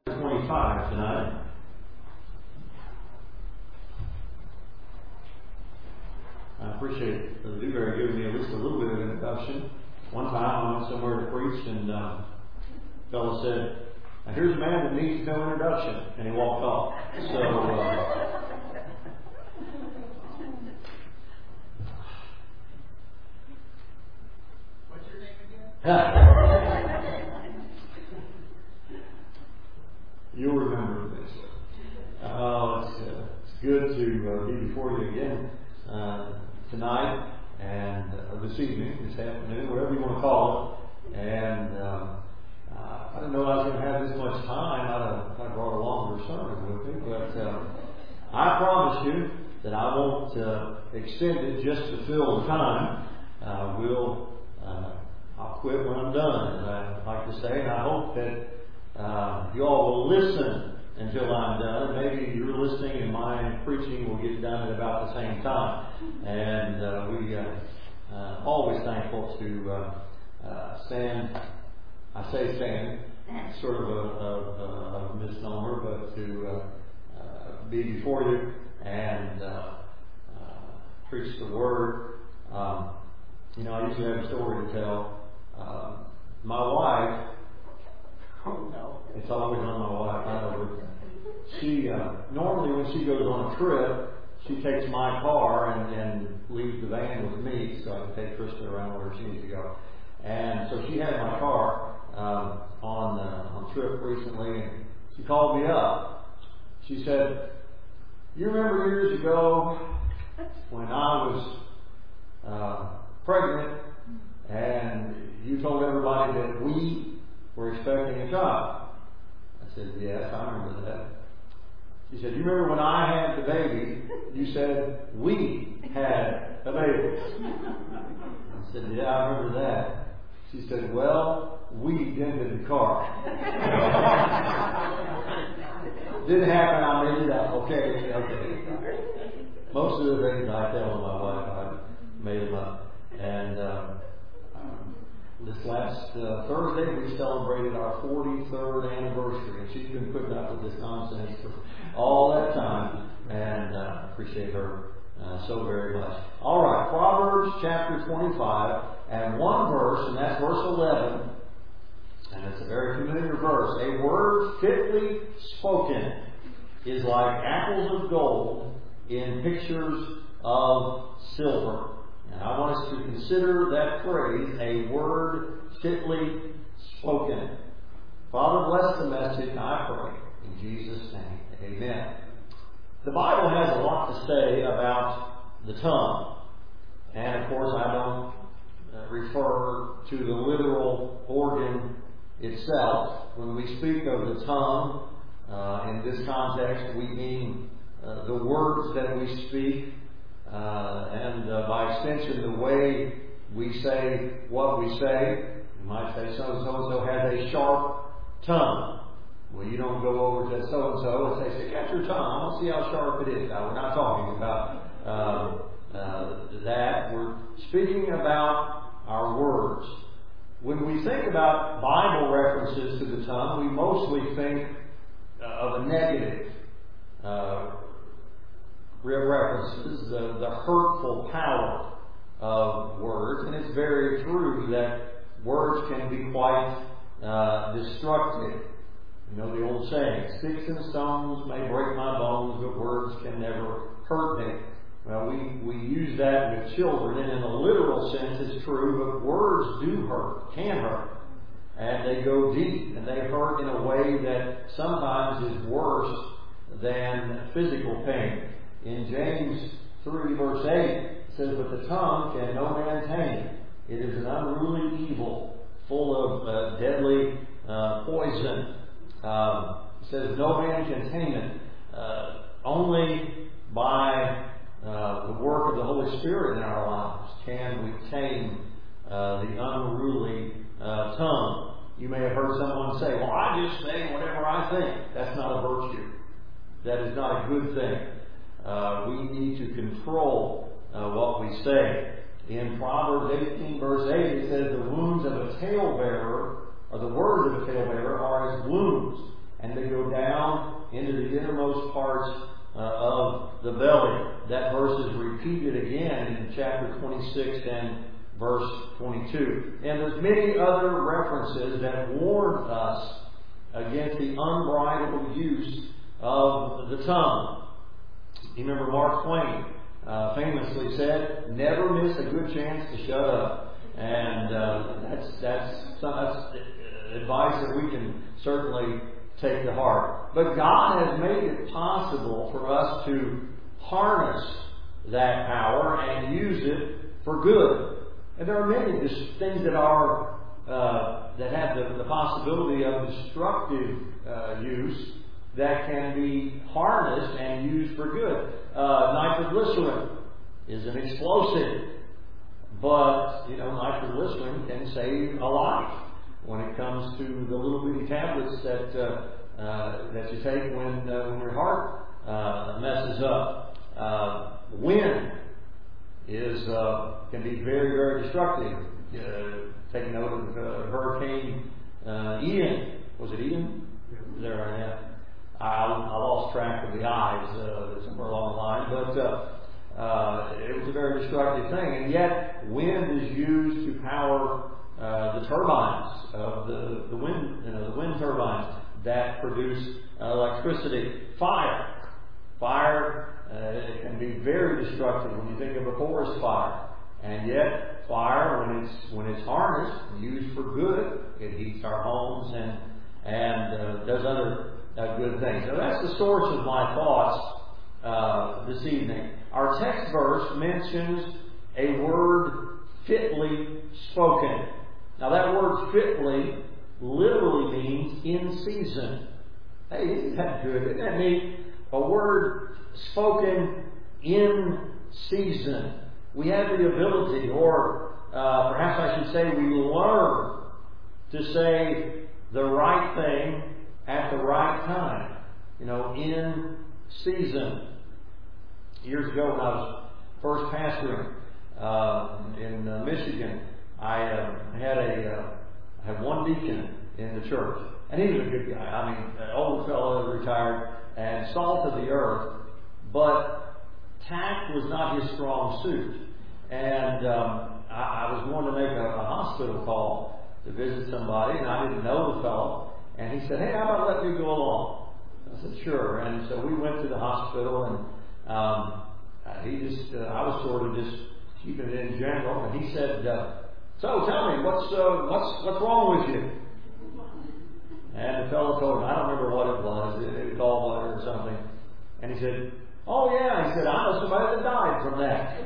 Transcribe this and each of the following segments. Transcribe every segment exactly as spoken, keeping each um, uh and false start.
twenty-five tonight. I appreciate the Dewberry giving me at least a little bit of an introduction. One time I went somewhere to preach, and uh, a fellow said, "Now here's a man that needs no introduction," and he walked off. So, uh, what's your name again? You'll remember this. Oh, it's, uh, it's good to uh, be before you again uh, tonight and uh, this evening, this afternoon, whatever you want to call it. And um, uh, I didn't know I was going to have this much time. I'd have, I'd have brought a longer sermon with me, but uh, I promise you that I won't uh, extend it just to fill the time. Uh, we'll uh, I'll quit when I'm done, as I like to say, and I hope that Uh, you all will listen until I'm done. Maybe you're listening and my preaching will get done at about the same time. And uh, we uh, uh, always thankful to uh, uh, stand. I say stand, sort of a, a, a misnomer, but to uh, uh, be before you and uh, uh, preach the word. Um, you know, I usually have a story to tell. Uh, my wife. Oh no. It's always on my wife. I know. She uh, normally when she goes on a trip, she takes my car and, and leaves the van with me so I can take Krista around where she needs to go. And so she had my car um, on uh, on trip recently, and she called me up. She said, "You remember years ago when I was uh, pregnant, and you told everybody that we we're expecting a child?" I said, "Yes, I remember that." She said, "You remember when I had the baby, you said we had a baby?" I said, "Yeah, I remember that." She said, "Well, we dented the car." Didn't happen, I made it up. Okay, okay. Most of the things I tell my wife, I made them up. And um, This last uh, Thursday, we celebrated our forty-third anniversary, and she's been putting up with this nonsense for all that time, and I uh, appreciate her uh, so very much. All right, Proverbs chapter twenty-five, and one verse, and that's verse eleven, and it's a very familiar verse. "A word fitly spoken is like apples of gold in pictures of silver." And I want us to consider that phrase, "a word fitly spoken." Father, bless the message, I pray. In Jesus' name, amen. The Bible has a lot to say about the tongue. And of course, I don't uh, refer to the literal organ itself. When we speak of the tongue, uh, in this context, we mean uh, the words that we speak. Uh, and uh, by extension, the way we say what we say. You might say so-and-so has a sharp tongue. Well, you don't go over to so-and-so and say, "Stick out your tongue. I want to see how sharp it is." Now, we're not talking about uh, uh, that. We're speaking about our words. When we think about Bible references to the tongue, we mostly think uh, of a negative uh references, the, the hurtful power of words. And it's very true that words can be quite uh, destructive. You know the old saying, "Sticks and stones may break my bones, but words can never hurt me." Well, we, we use that with children, and in a literal sense it's true, but words do hurt, can hurt. And they go deep, and they hurt in a way that sometimes is worse than physical pain. In James three, verse eight, it says, "But the tongue can no man tame. It is an unruly evil, full of uh, deadly uh, poison." Um, it says, "No man can tame it." Uh, only by uh, the work of the Holy Spirit in our lives can we tame uh, the unruly uh, tongue. You may have heard someone say, "Well, I just say whatever I think." That's not a virtue. That is not a good thing. Uh, we need to control uh, what we say. In Proverbs eighteen, verse eight, it says, "The wounds of a talebearer, or the words of a talebearer, are as wounds, and they go down into the innermost parts uh, of the belly. That verse is repeated again in chapter twenty-six and verse twenty-two. And there's many other references that warn us against the unbridled use of the tongue. You remember Mark Twain uh, famously said, "Never miss a good chance to shut up." And uh, that's that's, that's advice that we can certainly take to heart. But God has made it possible for us to harness that power and use it for good. And there are many just things that are uh, that have the, the possibility of destructive uh, use that can be harnessed and used for good. Uh, nitroglycerin is an explosive, but you know nitroglycerin can save a life when it comes to the little bitty tablets that uh, uh, that you take when uh, when your heart uh, messes up. Uh, wind is uh, can be very very destructive. Uh, take note of uh, Hurricane uh, Ian. Was it Ian? Is that right? Yeah. I, I lost track of the eyes uh, somewhere along the line, but uh, uh, it was a very destructive thing. And yet, wind is used to power uh, the turbines of the, the wind, you know, the wind turbines that produce uh, electricity. Fire, fire uh, can be very destructive when you think of a forest fire. And yet, fire, when it's when it's harnessed, used for good, it heats our homes and and uh, does other uh, good things. So that's the source of my thoughts uh, this evening. Our text verse mentions a word fitly spoken. Now that word fitly literally means in season. Hey, isn't that good? Isn't that neat? A word spoken in season. We have the ability, or uh, perhaps I should say we learn to say the right thing at the right time. You know, in season. Years ago when I was first pastoring uh, in uh, Michigan, I uh, had a uh, had one deacon in the church. And he was a good guy. I mean, an old fellow, retired, and salt of the earth. But tact was not his strong suit. And um, I, I was going to make a, a hospital call to visit somebody, and I didn't know the fellow. And he said, "Hey, how about letting me go along?" I said, "Sure." And so we went to the hospital, and um, he just, uh, I was sort of just keeping it in general. And he said, uh, "So tell me, what's uh, what's what's wrong with you?" And the fellow told me, I don't remember what it was, it was gallbladder or something. And he said, "Oh yeah," he said, "I know somebody that died from that."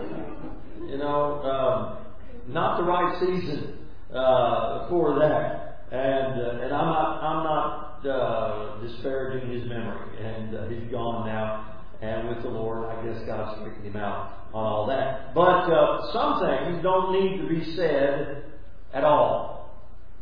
You know, um, not the right season uh, for that. And uh, and I'm not I'm not uh, disparaging his memory. And uh, he's gone now. And with the Lord, I guess God's straightened him out on all that. But uh, some things don't need to be said at all.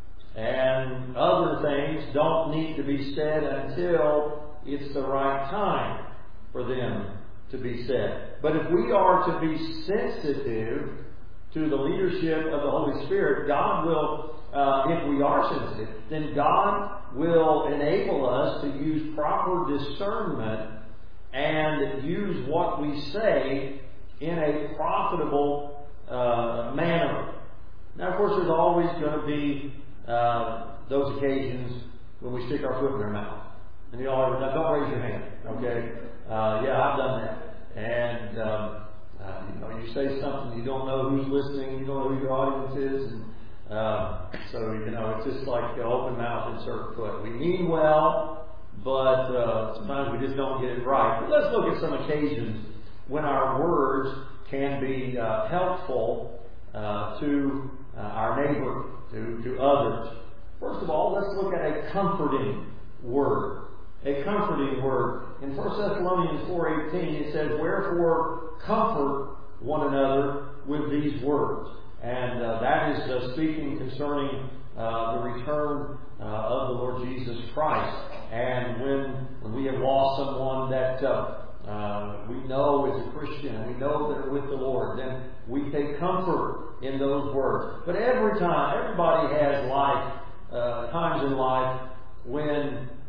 And other things don't need to be said until it's the right time for them to be said. But if we are to be sensitive to the leadership of the Holy Spirit, God will, uh, if we are sensitive, then God will enable us to use proper discernment and use what we say in a profitable uh, manner. Now, of course, there's always going to be uh, those occasions when we stick our foot in our mouth. And you all, now don't raise your hand, okay? Uh, yeah, I've done that. And um, uh, you know, you say something, you don't know who's listening, you don't know who your audience is, and uh, so you know, it's just like an open mouth, insert foot. We mean well, but uh, sometimes we just don't get it right. But let's look at some occasions when our words can be uh, helpful uh, to uh, our neighbor, to, to others. First of all, let's look at a comforting word. A comforting word. In First Thessalonians four eighteen, it says, "Wherefore comfort one another with these words." And uh, that is uh, speaking concerning uh, the return uh, of the Lord Jesus Christ. And when, when we have lost someone that uh, uh, we know is a Christian and we know that are with the Lord, then we take comfort in those words. But every time, everybody has life, uh, times in life when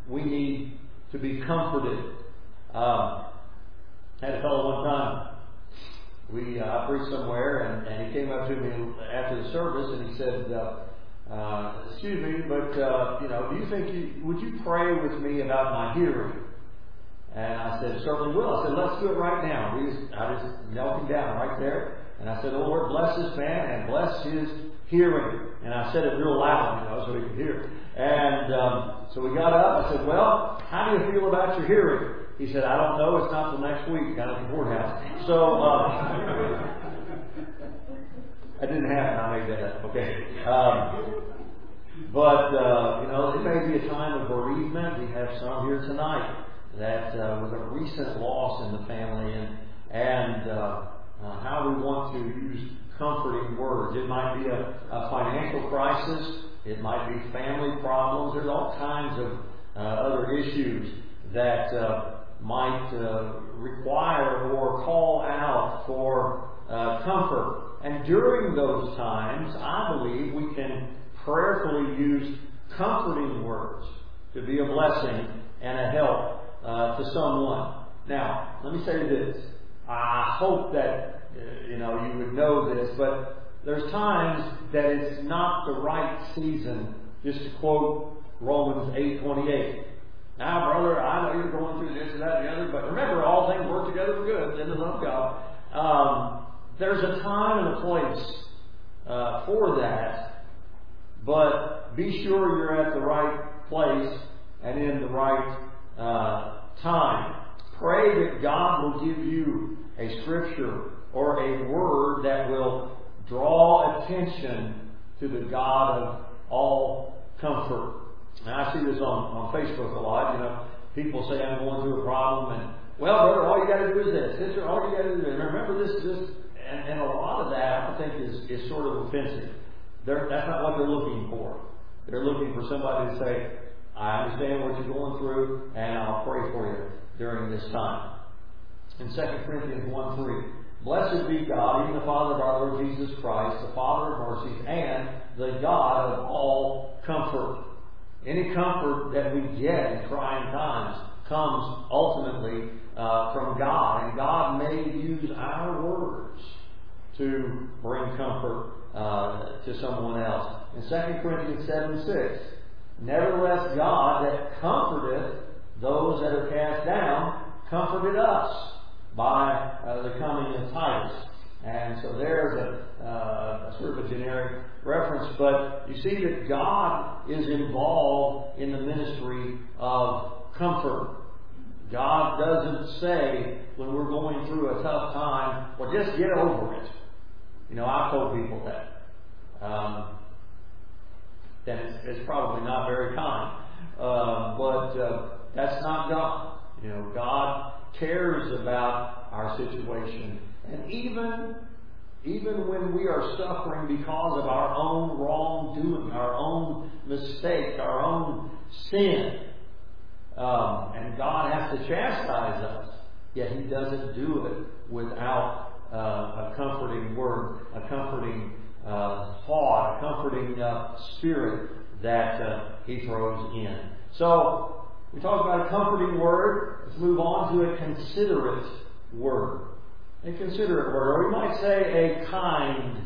we need to be comforted. Um, I had a fellow one time, we uh, preached somewhere, and, and he came up to me after the service, and he said, uh, uh, excuse me, but, uh, you know, do you think you, would you pray with me about my hearing? And I said, certainly will. I said, let's do it right now. We just, I just knelt him down right there. And I said, oh Lord, bless this man and bless his hearing. And I said it real loud, you know, so he could hear. And um, so we got up. I said, well, how do you feel about your hearing? He said, I don't know. It's not till next week down at the courthouse. So uh, I didn't happen. I made that up. Okay. Um, but, uh, you know, it may be a time of bereavement. We have some here tonight that uh, with a recent loss in the family, and, and uh, uh, how we want to use comforting words. It might be a, a financial crisis. It might be family problems. There's all kinds of uh, other issues that uh, might uh, require or call out for uh, comfort. And during those times, I believe we can prayerfully use comforting words to be a blessing and a help Uh, to someone. Now, let me say this. I hope that uh, you know you would know this, but there's times that it's not the right season. Just to quote Romans eight twenty-eight. Now, brother, I know you're going through this and that and the other, but remember, all things work together for good in the love of God. Um, there's a time and a place uh, for that, but be sure you're at the right place and in the right Uh, time. Pray that God will give you a scripture or a word that will draw attention to the God of all comfort. And I see this on, on Facebook a lot. You know, people say, I'm going through a problem, and, well, brother, all you got to do is this. Sister, all you got to do is remember this, this. And, and a lot of that, I think, is, is sort of offensive. They're, that's not what they're looking for. They're looking for somebody to say, I understand what you're going through, and I'll pray for you during this time. In Second Corinthians one three, blessed be God, even the Father of our Lord Jesus Christ, the Father of mercies, and the God of all comfort. Any comfort that we get in trying times comes ultimately uh, from God, and God may use our words to bring comfort uh, to someone else. In Second Corinthians seven six, nevertheless, God that comforteth those that are cast down, comforted us by uh, the coming of Titus. And so there's a, uh, a sort of a generic reference, but you see that God is involved in the ministry of comfort. God doesn't say when we're going through a tough time, well, just get over it. You know, I've told people that. Um, then it's, it's probably not very kind. Uh, but uh, that's not God. You know, God cares about our situation. And even, even when we are suffering because of our own wrongdoing, our own mistake, our own sin, um, and God has to chastise us, yet He doesn't do it without uh, a comforting word, a comforting Uh, thought, a comforting uh, spirit that uh, He throws in. So, we talked about a comforting word. Let's move on to a considerate word. A considerate word, or we might say a kind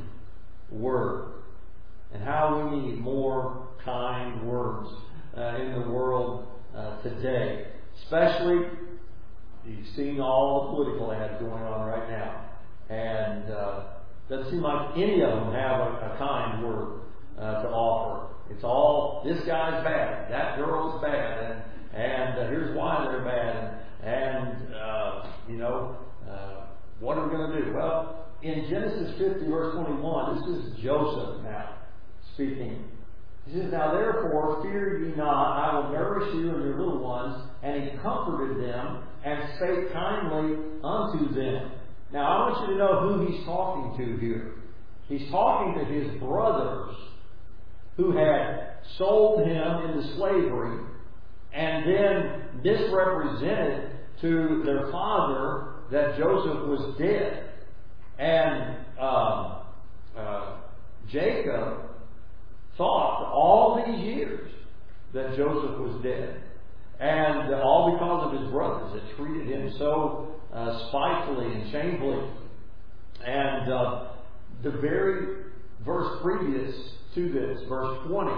word. And how we need more kind words uh, in the world uh, today. Especially, you've seen all the political ads going on right now. And uh, doesn't seem like any of them have a, a kind word uh, to offer. It's all, this guy's bad, that girl's bad, and, and uh, here's why they're bad, and, and uh, you know, uh, what are we going to do? Well, in Genesis fifty, verse twenty-one, this is Joseph now speaking. He says, now therefore fear ye not, I will nourish you and your little ones. And he comforted them and spake kindly unto them. Now, I want you to know who he's talking to here. He's talking to his brothers who had sold him into slavery and then misrepresented to their father that Joseph was dead. And um, uh, Jacob thought for all these years that Joseph was dead. And uh, all because of his brothers that treated him so uh, spitefully and shamefully. And uh, the very verse previous to this, verse twenty,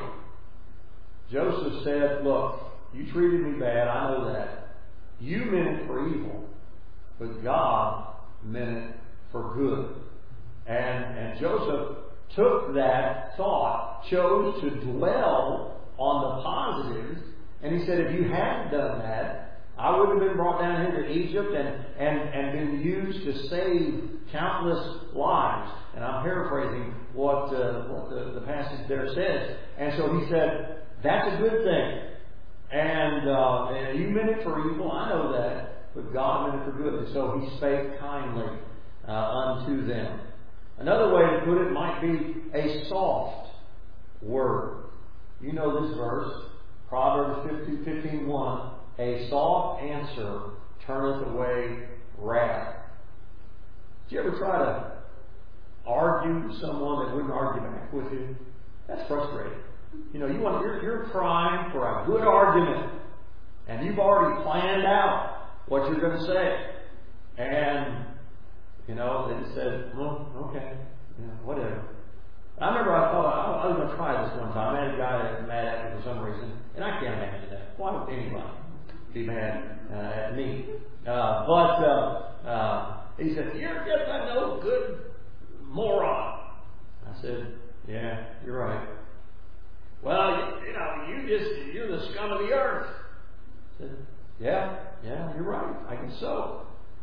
Joseph said, look, you treated me bad, I know that. You meant it for evil, but God meant it for good. And, and Joseph took that thought, chose to dwell on the positives, and he said, if you hadn't done that, I would have been brought down here to Egypt and, and, and been used to save countless lives. And I'm paraphrasing what, uh, what the, the passage there says. And so he said, that's a good thing. And, uh, and you meant it for evil, I know that, but God meant it for good. And so he spake kindly uh, unto them. Another way to put it might be a soft word. You know this verse, Proverbs fifteen one. A soft answer turneth away wrath. Did you ever try to argue with someone that wouldn't argue back with you? That's frustrating. You know, you want you're, you're trying for a good argument, and you've already planned out what you're going to say, and you know they just said, "Well, okay, you know, whatever." I remember I thought I, I was going to try this one time. I had a guy that was mad at me for some reason, and I can't imagine that. Why would anybody be mad uh, at me? Uh, but uh, uh, he said, "You're just a no good moron." I said, "Yeah, you're right." Well, you, you know, you just, you're the scum of the earth. I said, yeah, yeah, you're right. I guess so.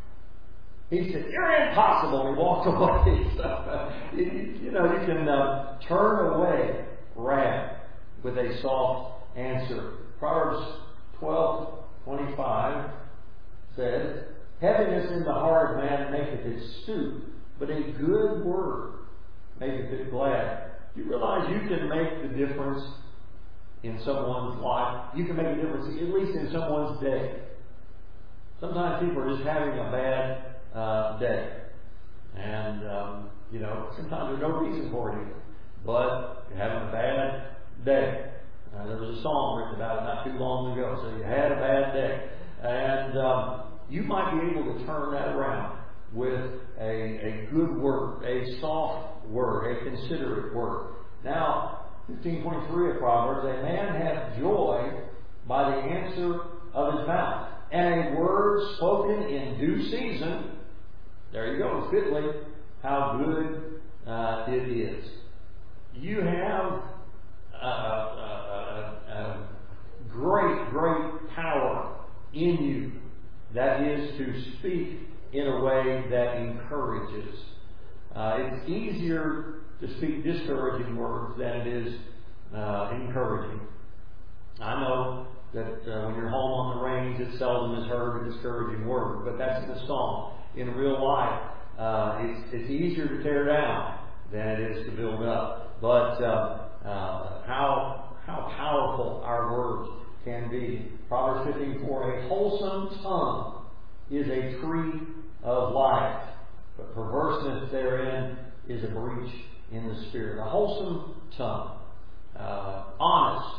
He said, you're impossible. He walked away. So, uh, you, you know, you can uh, turn away wrath with a soft answer. Proverbs twelve twenty-five says, heaviness in the heart of man maketh it stoop, but a good word maketh it glad. Do you realize you can make the difference in someone's life? You can make a difference, at least in someone's day. Sometimes people are just having a bad uh, day. And, um, you know, sometimes there's no reason for it either. But you're having a bad day. Uh, there was a song written about it not too long ago. So you had a bad day. And um, you might be able to turn that around with a, a good word, a soft word, a considerate word. Now, fifteen twenty-three of Proverbs, a man hath joy by the answer of his mouth, and a word spoken in due season, there you go, fitly, how good uh, it is. You have a, a, a, a great, great power in you that is to speak in a way that encourages. Uh, it's easier to speak discouraging words than it is uh, encouraging. I know that uh, when you're home on the range, it seldom is heard a discouraging word, but that's in a song. In real life, uh, it's, it's easier to tear down than it is to build up. But uh, uh, how how powerful our words can be. Proverbs fifteen four, a wholesome tongue is a tree of life, but perverseness therein is a breach in the spirit. A wholesome tongue, uh, honest,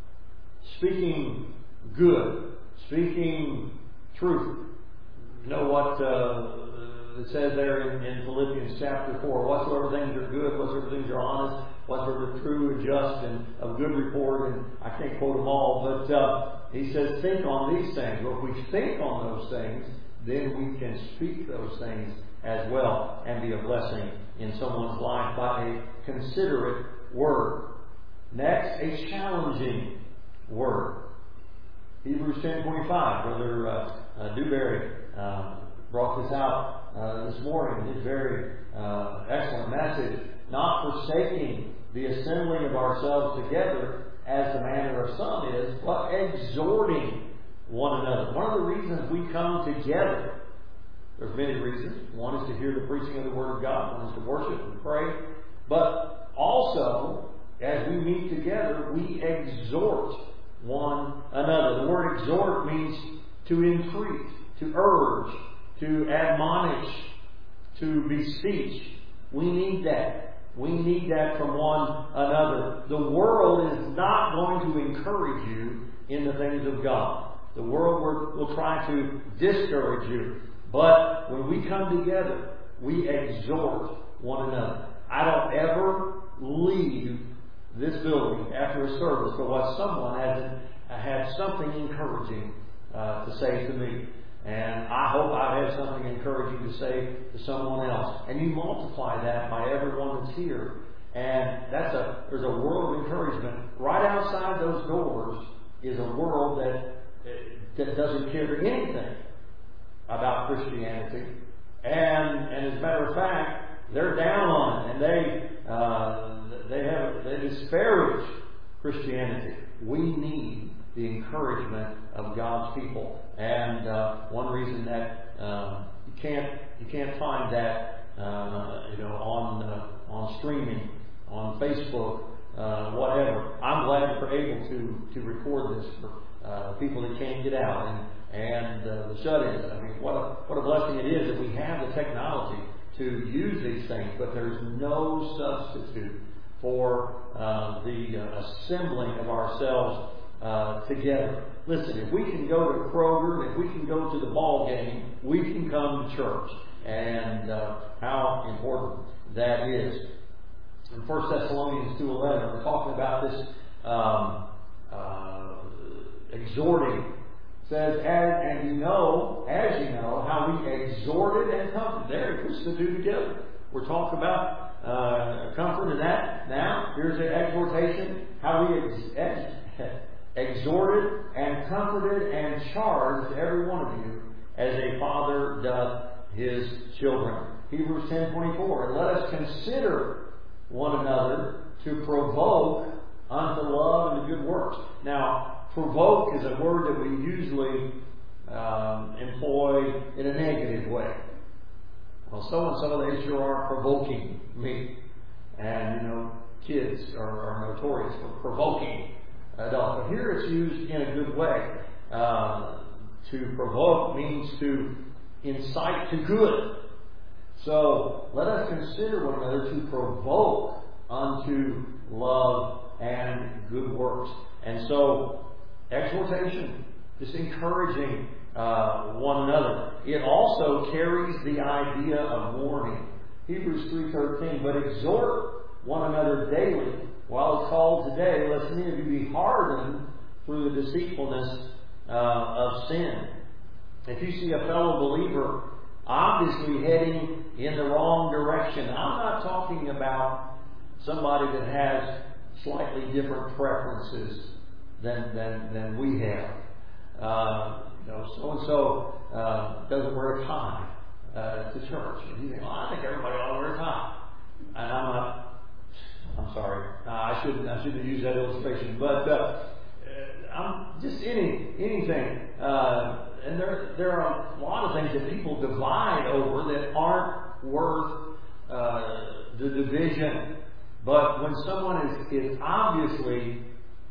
speaking good, speaking truth. You know what uh, it says there in, in Philippians chapter four, whatsoever things are good, whatsoever things are honest, whatsoever true and just and of good report, and I can't quote them all, but uh, he says, think on these things. Well, if we think on those things, then we can speak those things as well and be a blessing in someone's life by a considerate word. Next, a challenging word. Hebrews ten twenty-five. Brother uh, uh, Dewberry uh, brought this out uh, this morning. His very uh, excellent message. Not forsaking the assembling of ourselves together as the manner of some is, but exhorting one another. One of the reasons we come together, there's many reasons. One is to hear the preaching of the Word of God. One is to worship and pray. But also, as we meet together, we exhort one another. The word exhort means to entreat, to urge, to admonish, to beseech. We need that. We need that from one another. The world is not going to encourage you in the things of God. The world will, will try to discourage you. But when we come together, we exhort one another. I don't ever leave this building after a service but what someone hasn't had something encouraging uh, to say to me. And I hope I have something encouraging to say to someone else. And you multiply that by everyone that's here. And that's a there's a world of encouragement. Right outside those doors is a world that, that doesn't care anything about Christianity. And, and as a matter of fact, they're down on it. And they uh, they have they disparage Christianity. We need the encouragement of God's people. And uh, one reason that uh, you can't you can't find that uh, you know on uh, on streaming, on Facebook, uh, whatever. I'm glad that we're able to to record this for uh, people that can't get out and and uh, the shut-ins. I mean, what a what a blessing it is that we have the technology to use these things. But there's no substitute for uh, the uh, assembling of ourselves uh, together. Listen, if we can go to Kroger, if we can go to the ball game, we can come to church. And uh, how important that is. In First Thessalonians two eleven, we're talking about this um, uh, exhorting. It says, as, and you know, as you know, how we exhorted and comforted. There, it puts the two together. We're talking about uh, comfort and that. Now, here's the exhortation. How we ex- ex- exhorted and comforted and charged every one of you as a father doth his children. Hebrews ten twenty-four. And let us consider one another to provoke unto love and to good works. Now, provoke is a word that we usually um, employ in a negative way. Well, so and so, they sure are provoking me. And, you know, kids are, are notorious for provoking adults. But here it's used in a good way. Uh, to provoke means to incite to good. So let us consider one another to provoke unto love and good works. And so, exhortation, just encouraging uh, one another. It also carries the idea of warning. Hebrews three thirteen, but exhort one another daily, while it's called today, lest any of you be hardened through the deceitfulness uh, of sin. If you see a fellow believer obviously heading in the wrong direction, I'm not talking about somebody that has slightly different preferences than than, than we have. Uh, you know, so and so uh, doesn't wear a tie uh, to church, and you think, well, I think everybody ought to wear a tie. And I'm not. I'm sorry. Uh, I shouldn't. I shouldn't use that illustration, but uh, I'm just any anything. Uh, and there there are a lot of things that people divide over that aren't worth uh, the division. But when someone is, is obviously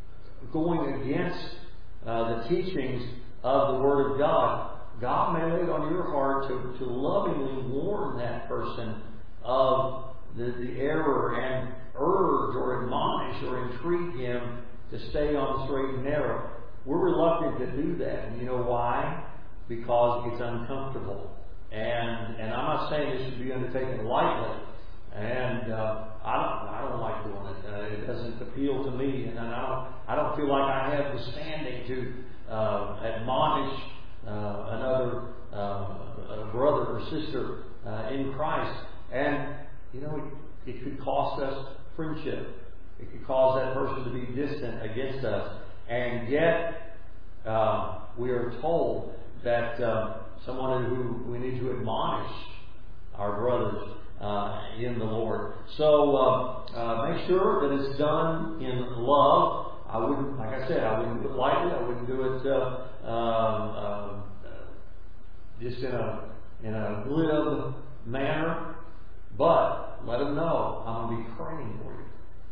going against uh, the teachings of the Word of God, God may lay it on your heart to, to lovingly warn that person of the, the error and urge or admonish or entreat him to stay on the straight and narrow. We're reluctant to do that. And you know why? Because it's uncomfortable. And and I'm not saying this should be undertaken lightly. And uh, I don't I don't like doing it. Uh, it doesn't appeal to me, and I don't I don't feel like I have the standing to uh, admonish uh, another uh, a brother or sister uh, in Christ. And you know, it, it could cost us friendship. It could cause that person to be distant against us. And yet, uh, we are told that uh, someone who we need to admonish our brothers uh, in the Lord. So uh, uh, make sure that it's done in love. I wouldn't, like I said, I wouldn't do it lightly. I wouldn't do it uh, um, uh, just in a in a glib manner. But let them know I'm going to be praying for you.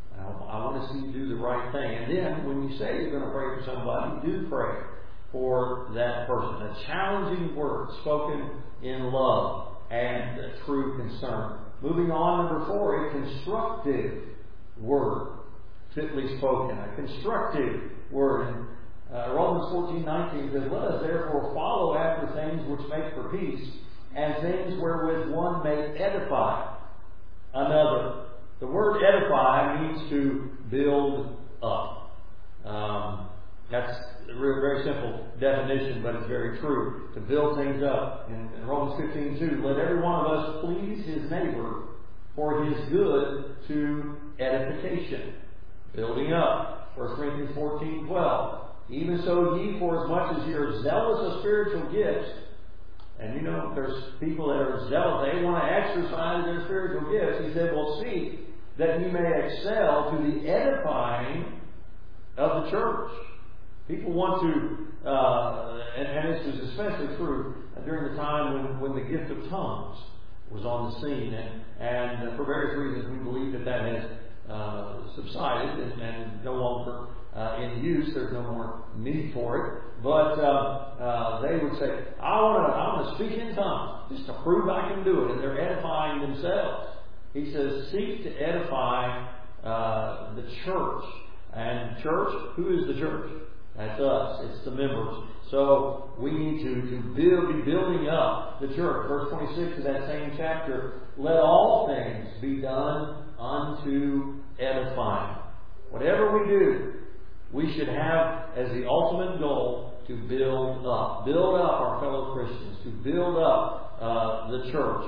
I want to see you do the right thing. And then, when you say you're going to pray for somebody, do pray for that person. A challenging word spoken in love and true concern. Moving on, number four, a constructive word fitly spoken. A constructive word. And Uh, Romans fourteen nineteen says, "Let us therefore follow after things which make for peace, and things wherewith one may edify another." The word edify means to build up. Um, that's a very, very simple definition, but it's very true. To build things up. In, in Romans fifteen two, "Let every one of us please his neighbor for his good to edification." Building up. First Corinthians fourteen twelve, "Even so ye, for as much as ye are zealous of spiritual gifts," and you know, there's people that are zealous, they want to exercise their spiritual gifts. He said, "Well, see that ye may excel to the edifying of the church." People want to, uh, and, and this is especially true during the time when, when the gift of tongues was on the scene, and, and for various reasons we believe that that has uh, subsided and, and no longer uh, in use. There's no more need for it. But uh, uh, they would say, "I want to, I want to speak in tongues just to prove I can do it," and they're edifying themselves. He says, "Seek to edify uh, the church." And church, who is the church? That's us. It's the members. So we need to, to build, be building up the church. Verse twenty-six of that same chapter, "Let all things be done unto edifying." Whatever we do, we should have as the ultimate goal to build up. Build up our fellow Christians. To build up uh, the church.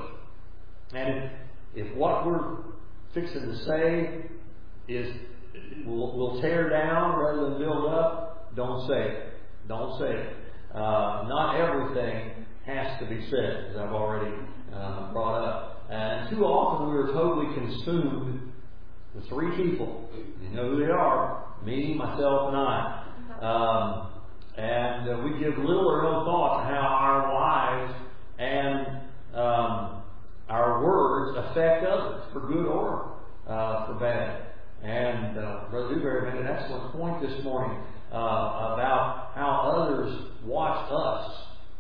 And if, if what we're fixing to say is will will tear down rather than build up, don't say it. Don't say it. Uh, not everything has to be said, as I've already uh, brought up. And too often we are totally consumed with three people. You know who they are. Me, myself, and I. Um, and uh, we give little or no thought to how our lives and um, our words affect others, for good or uh, for bad. And uh, Brother Dewberry made an excellent point this morning uh, about how others watch us.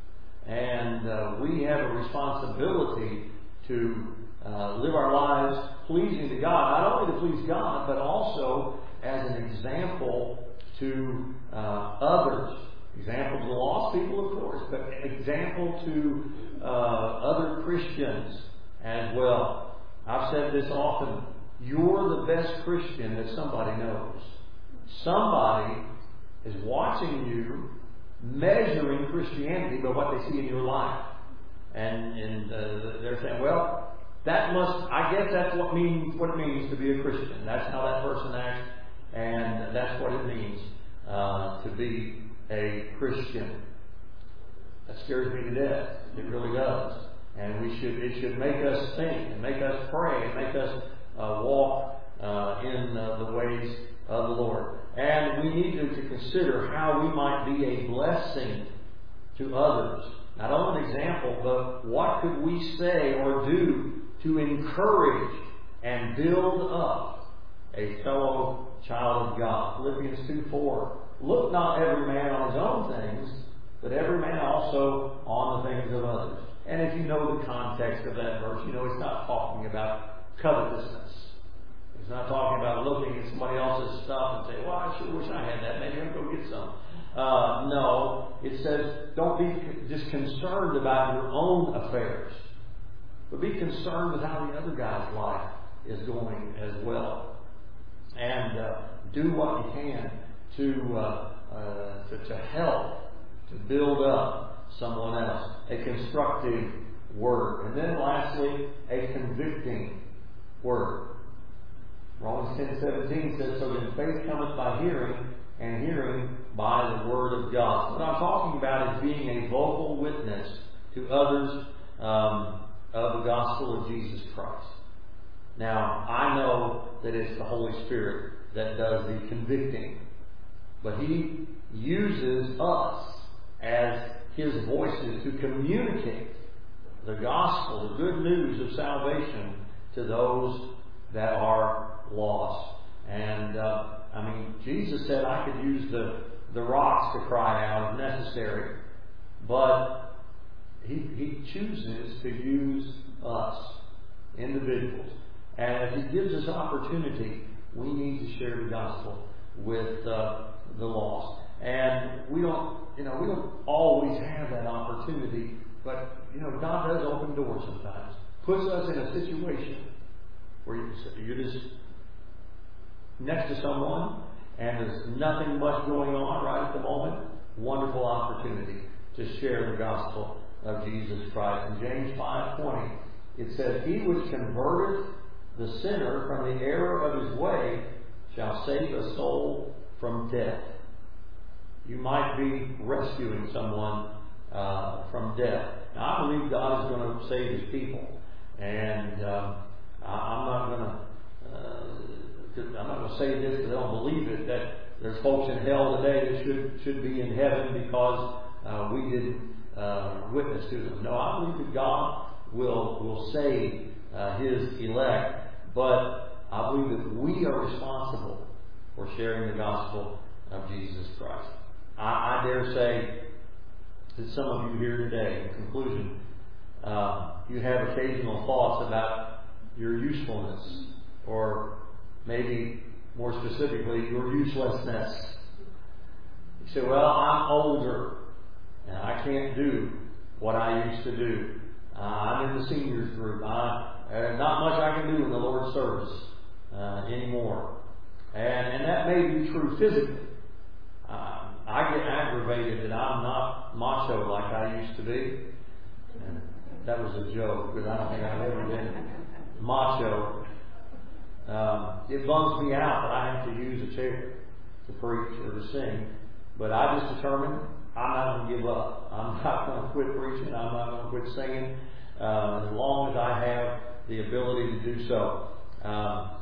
And uh, we have a responsibility to uh, live our lives pleasing to God. Not only to please God, but also as an example to uh, others. Example to the lost people, of course, but example to uh, other Christians as well. I've said this often. You're the best Christian that somebody knows. Somebody is watching you, measuring Christianity by what they see in your life. And, and uh, they're saying, well, that must, I guess that's what means what it means to be a Christian. That's how that person acts, and that's what it means uh, to be a Christian. That scares me to death. It really does. And we should it should make us think and make us pray and make us uh, walk uh, in uh, the ways of the Lord. And we need to, to consider how we might be a blessing to others. Not only an example, but what could we say or do to encourage and build up a fellow child of God. Philippians two four. "Look not every man on his own things, but every man also on the things of others." And if you know the context of that verse, you know it's not talking about covetousness. It's not talking about looking at somebody else's stuff and saying, "Well, I sure wish I had that. Maybe I'll go get some." Uh, no, it says don't be just concerned about your own affairs, but be concerned with how the other guy's life is going as well. And uh, do what you can to, uh, uh, to to help, to build up someone else. A constructive word. And then lastly, a convicting word. Romans ten seventeen says, "So then faith cometh by hearing, and hearing by the word of God." What I'm talking about is being a vocal witness to others um, of the gospel of Jesus Christ. Now, I know that it's the Holy Spirit that does the convicting, but He uses us as His voices to communicate the gospel, the good news of salvation to those that are lost. And uh, I mean, Jesus said I could use the, the rocks to cry out if necessary, but He, he chooses to use us, individuals. And if He gives us opportunity, we need to share the gospel with uh, the lost. And we don't, you know, we don't always have that opportunity. But, you know, God does open doors sometimes. Puts us in a situation where you, you're just next to someone and there's nothing much going on right at the moment. Wonderful opportunity to share the gospel of Jesus Christ. In James five twenty, it says, "He which converteth the sinner from the error of his way shall save a soul from death." You might be rescuing someone uh, from death. Now, I believe God is going to save His people, and um, I, I'm not going to. Uh, I'm not going to say this because I don't believe it. That there's folks in hell today that should should be in heaven because uh, we didn't uh, witness to them. No, I believe that God will will save uh, His elect, but I believe that we are responsible for sharing the gospel of Jesus Christ. I, I dare say that some of you here today, in conclusion, uh, you have occasional thoughts about your usefulness, or maybe more specifically, your uselessness. You say, "Well, I'm older and I can't do what I used to do. Uh, I'm in the seniors group. I, uh, not much I can do in the Lord's service uh, anymore." And, and that may be true physically. Uh, I get aggravated that I'm not macho like I used to be. And that was a joke, because I don't think I've ever been macho. Um, it bums me out that I have to use a chair to preach or to sing. But I just determined I'm not going to give up. I'm not going to quit preaching. I'm not going to quit singing uh, as long as I have the ability to do so. Um,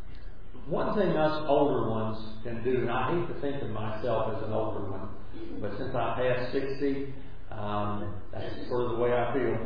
one thing us older ones can do, and I hate to think of myself as an older one, but since I passed sixty, um, that's sort of the way I feel.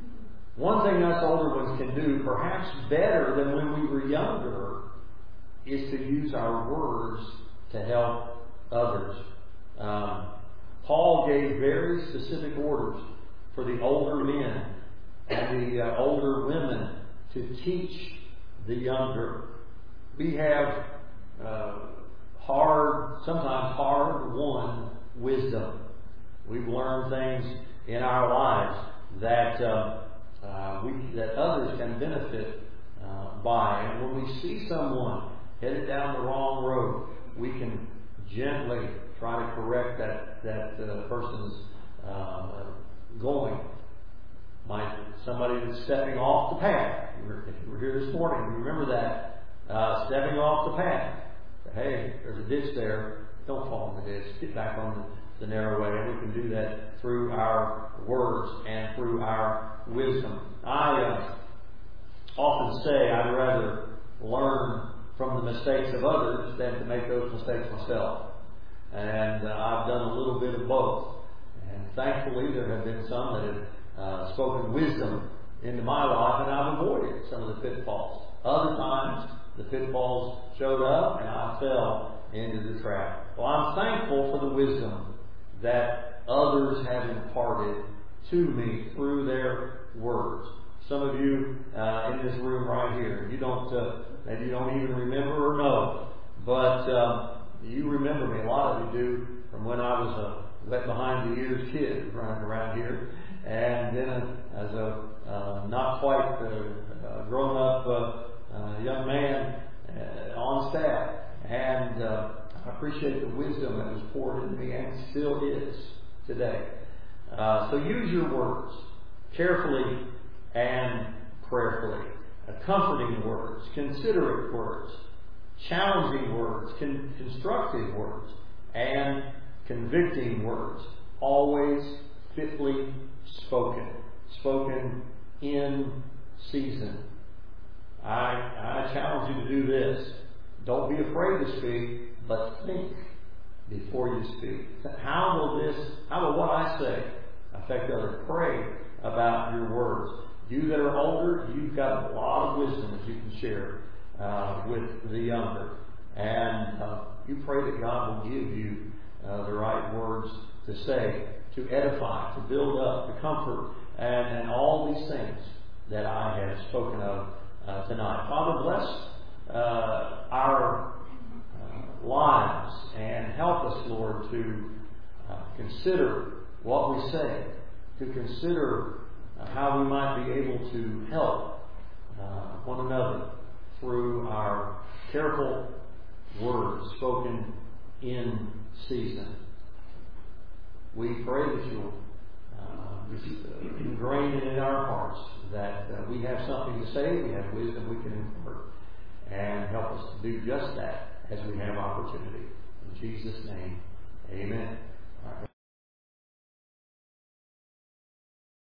One thing us older ones can do, perhaps better than when we were younger, is to use our words to help others. Um, Paul gave very specific orders for the older men and the uh, older women to teach the younger. We have uh, hard, sometimes hard-won wisdom. We've learned things in our lives that uh, uh, we that others can benefit uh, by. And when we see someone headed down the wrong road, we can gently try to correct that that uh, person's uh, going. Might somebody that's stepping off the path. If you were here this morning, you remember that. Uh, stepping off the path. Hey, there's a ditch there. Don't fall in the ditch. Get back on the, the narrow way. And we can do that through our words and through our wisdom. I uh, often say I'd rather learn from the mistakes of others than to make those mistakes myself. And uh, I've done a little bit of both. And thankfully, there have been some that have uh, spoken wisdom into my life, and I've avoided some of the pitfalls. Other times, the pitfalls showed up and I fell into the trap. Well, I'm thankful for the wisdom that others have imparted to me through their words. Some of you uh, in this room right here, you don't, uh, maybe you don't even remember or know, but um, you remember me. A lot of you do from when I was a wet behind the ears kid running around here, and then as a uh, not quite uh, uh, grown up uh, Uh, young man uh, on staff, and uh, I appreciate the wisdom that was poured into me and still is today. Uh, so use your words carefully and prayerfully. Uh, comforting words, considerate words, challenging words, con- constructive words, and convicting words. Always fitly spoken. Spoken in season. I, I challenge you to do this. Don't be afraid to speak, but think before you speak. How will this, how will what I say affect others? Pray about your words. You that are older, you've got a lot of wisdom that you can share uh, with the younger. And uh, you pray that God will give you uh, the right words to say, to edify, to build up, to comfort, and, and all these things that I have spoken of Uh, tonight. Father, bless uh, our uh, lives and help us, Lord, to uh, consider what we say, to consider uh, how we might be able to help uh, one another through our careful words spoken in season. We pray that you'll uh, just uh, ingrain it in our hearts that uh, we have something to say, we have wisdom we can impart, and help us to do just that as we have opportunity. In Jesus' name, amen.